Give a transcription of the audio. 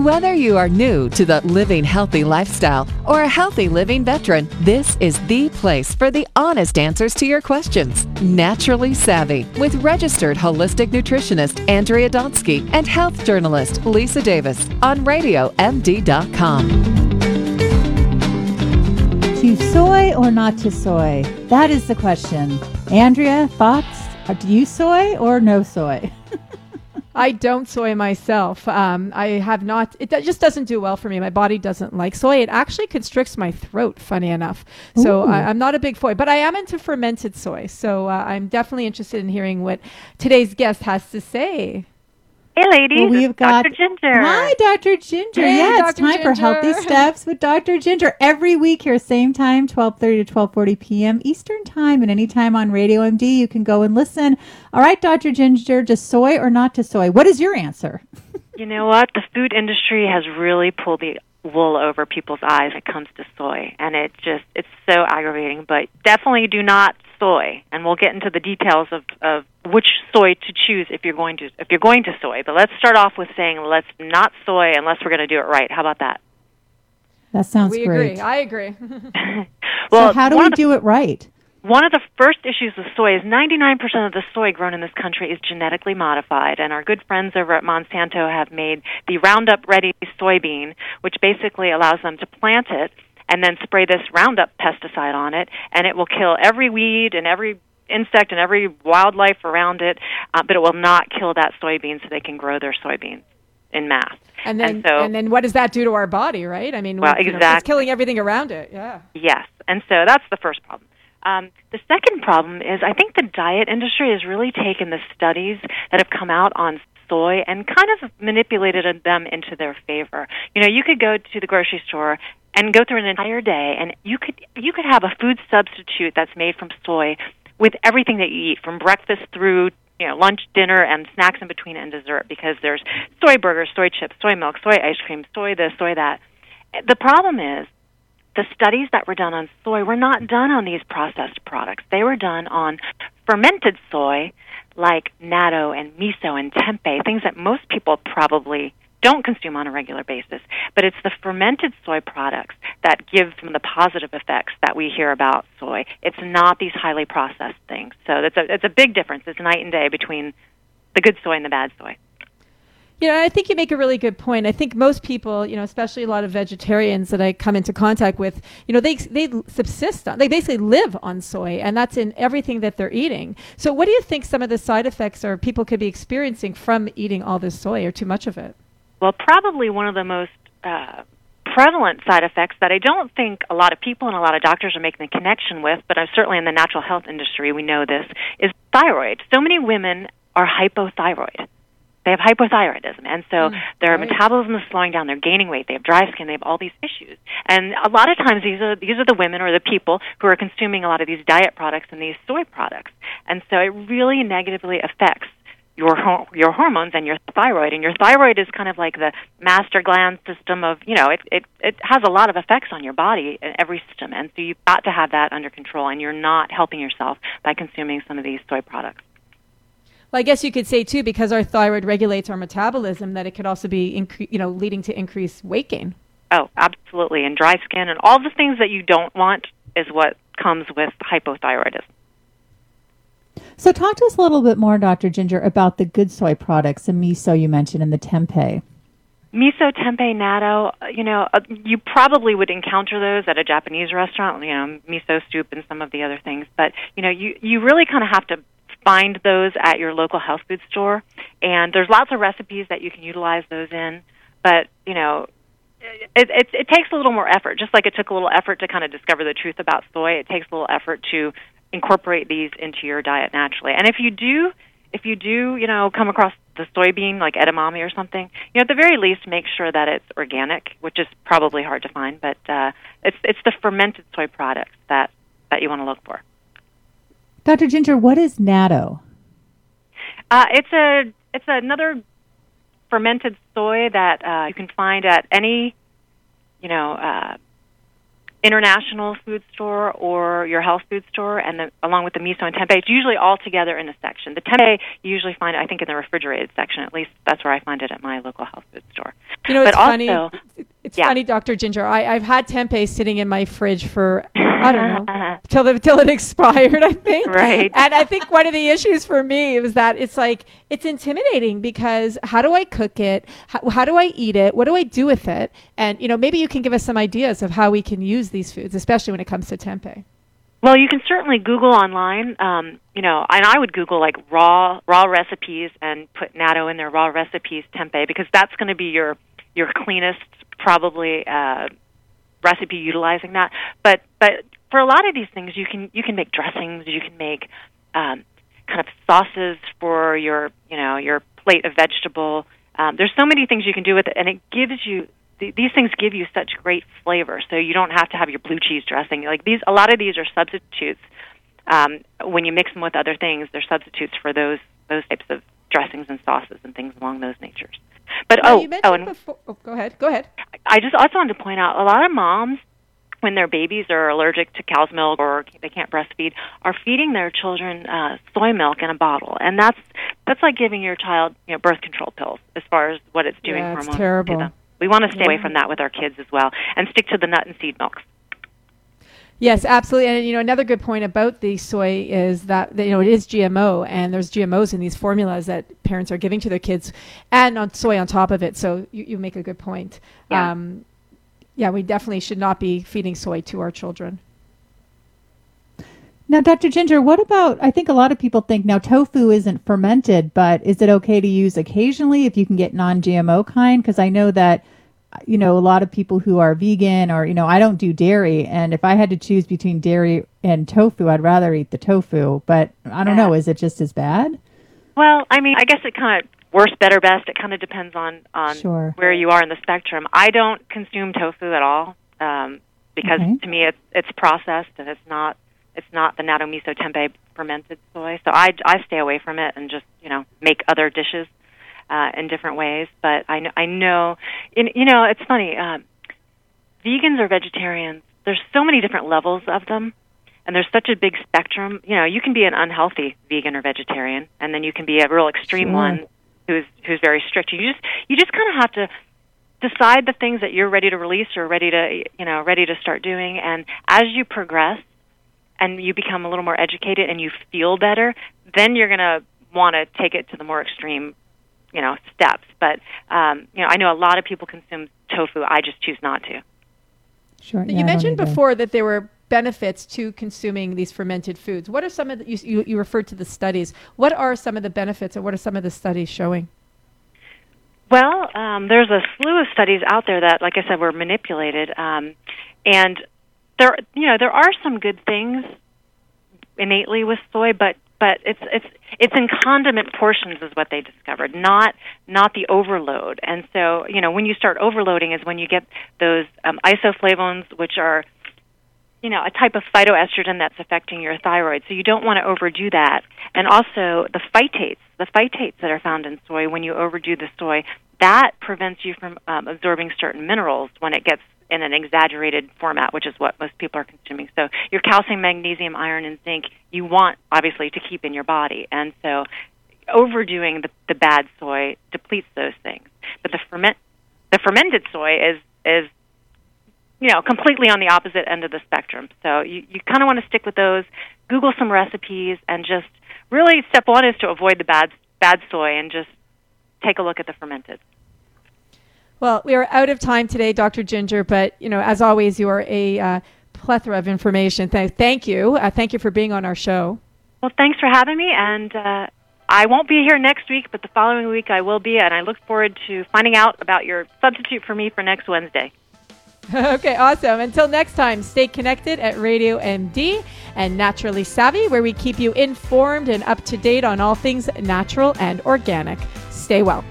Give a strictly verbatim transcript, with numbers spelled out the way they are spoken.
Whether you are new to the living healthy lifestyle or a healthy living veteran, this is the place for the honest answers to your questions. Naturally Savvy with registered holistic nutritionist Andrea Donsky and health journalist Lisa Davis on radio m d dot com. To soy or not to soy? That is the question. Andrea, thoughts? Do you soy or no soy? I don't soy myself. Um, I have not. It do- just doesn't do well for me. My body doesn't like soy. It actually constricts my throat, funny enough. So I, I'm not a big soy, but I am into fermented soy. So uh, I'm definitely interested in hearing what today's guest has to say. Hey, ladies. Well, we've it's got Doctor Ginger. Hi, Doctor Ginger. Hey, yeah, it's Doctor time for Ginger. Healthy Steps with Doctor Ginger every week here, same time, twelve thirty to twelve forty p.m. Eastern Time, and anytime on Radio M D, you can go and listen. All right, Doctor Ginger, to soy or not to soy? What is your answer? You know what? The food industry has really pulled the wool over people's eyes when it comes to soy, and it just it's so aggravating. But definitely do not soy, and we'll get into the details of, of which soy to choose if you're going to if you're going to soy. But let's start off with saying let's not soy unless we're going to do it right. How about that? That sounds we great. agree. I agree. Well, so how do we the, do it right? One of the first issues with soy is ninety-nine percent of the soy grown in this country is genetically modified, and our good friends over at Monsanto have made the Roundup Ready soybean, which basically allows them to plant it and then spray this Roundup pesticide on it, and it will kill every weed and every insect and every wildlife around it, uh, but it will not kill that soybean so they can grow their soybeans in mass. And then, and, so, and then, what does that do to our body, right? I mean, well, we, you know, exactly. it's killing everything around it. Yeah. Yes, and so that's the first problem. Um, the second problem is I think the diet industry has really taken the studies that have come out on soy and kind of manipulated them into their favor. You know, you could go to the grocery store and go through an entire day, and you could you could have a food substitute that's made from soy with everything that you eat, from breakfast through you know lunch, dinner, and snacks in between and dessert, because there's soy burgers, soy chips, soy milk, soy ice cream, soy this, soy that. The problem is the studies that were done on soy were not done on these processed products. They were done on fermented soy like natto and miso and tempeh, things that most people probably don't consume on a regular basis. But it's the fermented soy products that give them the positive effects that we hear about soy. It's not these highly processed things. So it's a, it's a big difference. It's night and day between the good soy and the bad soy. You know, I think you make a really good point. I think most people, you know, especially a lot of vegetarians that I come into contact with, you know, they they subsist on, they basically live on soy, and that's in everything that they're eating. So what do you think some of the side effects or people could be experiencing from eating all this soy or too much of it? Well, probably one of the most uh, prevalent side effects that I don't think a lot of people and a lot of doctors are making the connection with, but I'm certainly in the natural health industry, we know this, is thyroid. So many women are hypothyroid. They have hypothyroidism, and so mm, their right. metabolism is slowing down. They're gaining weight. They have dry skin. They have all these issues. And a lot of times, these are these are the women or the people who are consuming a lot of these diet products and these soy products. And so it really negatively affects your your hormones and your thyroid. And your thyroid is kind of like the master gland system of, you know, it it it has a lot of effects on your body and every system. And so you've got to have that under control. And you're not helping yourself by consuming some of these soy products. Well, I guess you could say, too, because our thyroid regulates our metabolism, that it could also be, incre- you know, leading to increased weight gain. Oh, absolutely. And dry skin and all the things that you don't want is what comes with hypothyroidism. So talk to us a little bit more, Doctor Ginger, about the good soy products, the miso you mentioned and the tempeh. Miso, tempeh, natto, you know, uh, you probably would encounter those at a Japanese restaurant, you know, miso soup and some of the other things. But, you know, you, you really kind of have to find those at your local health food store, and there's lots of recipes that you can utilize those in, but, you know, it, it, it takes a little more effort. Just like it took a little effort to kind of discover the truth about soy, it takes a little effort to incorporate these into your diet naturally. And if you do, if you do, you know, come across the soybean, like edamame or something, you know, at the very least, make sure that it's organic, which is probably hard to find, but uh, it's it's the fermented soy products that, that you want to look for. Doctor Ginger, what is natto? Uh, it's a it's another fermented soy that uh, you can find at any, you know, uh, international food store or your health food store, and the, along with the miso and tempeh, it's usually all together in a section. The tempeh you usually find, I think, in the refrigerated section. At least that's where I find it at my local health food store. You know, but it's also, funny. It's yeah. funny, Doctor Ginger. I, I've had tempeh sitting in my fridge for, I don't know, till, the, till it expired, I think. Right. And I think one of the issues for me was that it's like, it's intimidating because how do I cook it? How, how do I eat it? What do I do with it? And, you know, maybe you can give us some ideas of how we can use these foods, especially when it comes to tempeh. Well, you can certainly Google online, um, you know, and I would Google like raw raw recipes and put natto in there, raw recipes tempeh, because that's going to be your your cleanest, probably, uh, recipe utilizing that. But but for a lot of these things, you can you can make dressings, you can make um, kind of sauces for your you know your plate of vegetable. Um, there's so many things you can do with it, and it gives you. These things give you such great flavor, so you don't have to have your blue cheese dressing. Like these, a lot of these are substitutes. Um, when you mix them with other things, they're substitutes for those those types of dressings and sauces and things along those natures. But now, oh, you mentioned oh, and before, oh, go ahead, go ahead. I just also wanted to point out a lot of moms, when their babies are allergic to cow's milk or they can't breastfeed, are feeding their children uh, soy milk in a bottle, and that's that's like giving your child you know birth control pills as far as what it's doing yeah, it's hormonally terrible. to them. We want to stay yeah. away from that with our kids as well, and stick to the nut and seed milks. Yes, absolutely. And you know, another good point about the soy is that you know it is G M O, and there's G M Os in these formulas that parents are giving to their kids, and on soy on top of it. So you, you make a good point. Yeah. Um, yeah, we definitely should not be feeding soy to our children. Now, Doctor Ginger, what about, I think a lot of people think now tofu isn't fermented, but is it okay to use occasionally if you can get non-G M O kind? Because I know that, you know, a lot of people who are vegan or, you know, I don't do dairy. And if I had to choose between dairy and tofu, I'd rather eat the tofu. But I don't Yeah. know, is it just as bad? Well, I mean, I guess it kind of worse, better, best. It kind of depends on, on Sure. where you are in the spectrum. I don't consume tofu at all um, because Okay. to me it's it's processed and it's not it's not the natto miso tempeh fermented soy. So I, I stay away from it and just you know make other dishes uh, in different ways. But I know, I know in, you know it's funny. Um, vegans or vegetarians, there's so many different levels of them. And there's such a big spectrum. You know, you can be an unhealthy vegan or vegetarian, and then you can be a real extreme Sure. one who's who's very strict. You just you just kind of have to decide the things that you're ready to release or ready to you know ready to start doing. And as you progress and you become a little more educated and you feel better, then you're going to want to take it to the more extreme, you know, steps. But um, you know, I know a lot of people consume tofu. I just choose not to. Sure. You yeah, I don't mentioned either. before that there were benefits to consuming these fermented foods. What are some of the, you, you, you referred to the studies. What are some of the benefits, or what are some of the studies showing? Well, um, there's a slew of studies out there that, like I said, were manipulated, um, and there, you know, there are some good things innately with soy, but but it's it's it's in condiment portions is what they discovered, not not the overload. And so, you know, when you start overloading is when you get those um, isoflavones, which are you know, a type of phytoestrogen that's affecting your thyroid. So you don't want to overdo that. And also the phytates, the phytates that are found in soy, when you overdo the soy, that prevents you from um, absorbing certain minerals when it gets in an exaggerated format, which is what most people are consuming. So your calcium, magnesium, iron, and zinc, you want, obviously, to keep in your body. And so overdoing the, the bad soy depletes those things. But the ferment, the fermented soy is is you know, completely on the opposite end of the spectrum. So you, you kind of want to stick with those, Google some recipes, and just really step one is to avoid the bad bad soy and just take a look at the fermented. Well, we are out of time today, Doctor Ginger, but, you know, as always, you are a uh, plethora of information. Th- thank you. Uh, thank you for being on our show. Well, thanks for having me, and uh, I won't be here next week, but the following week I will be, and I look forward to finding out about your substitute for me for next Wednesday. Okay, awesome. Until next time, stay connected at Radio M D and Naturally Savvy, where we keep you informed and up to date on all things natural and organic. Stay well.